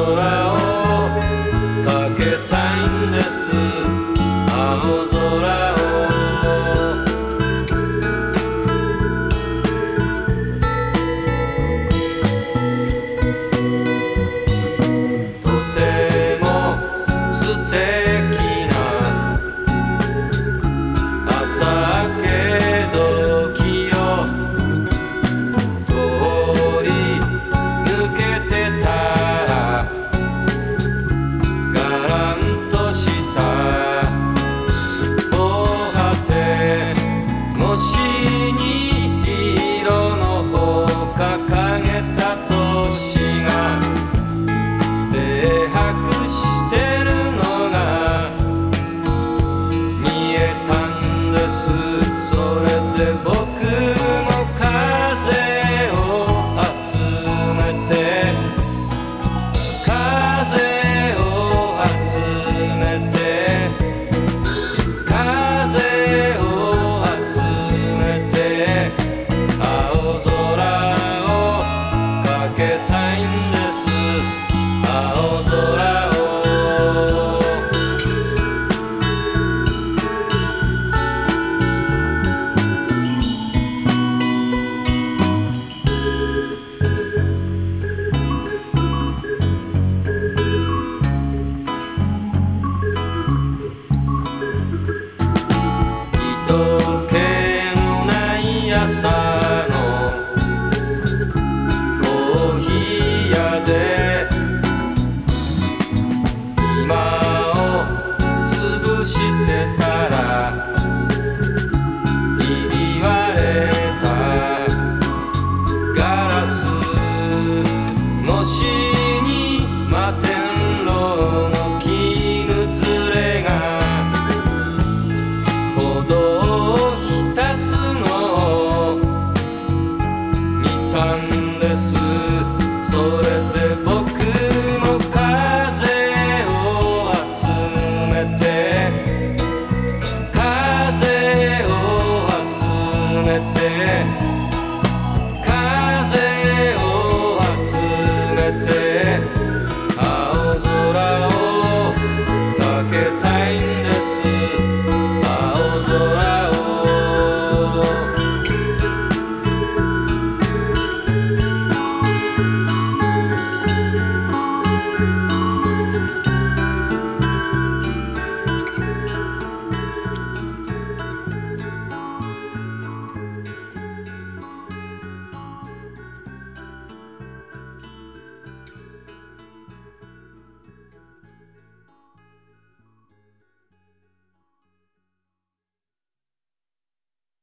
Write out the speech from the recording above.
空をかけたいんです。青空をとても素敵な朝明け時よ、通り抜けてたらがらんとした防波堤越しに色の帆掲げた都市が停泊してるのが見えたんです。それで僕も風を集めて風を集めて風を集めて青空をかけたいんです。青空を人気のない朝のコーヒー屋で今を潰してたらひび割れたガラス越しに摩天楼の絹ずれが歩道を浸すのを見たんです。それで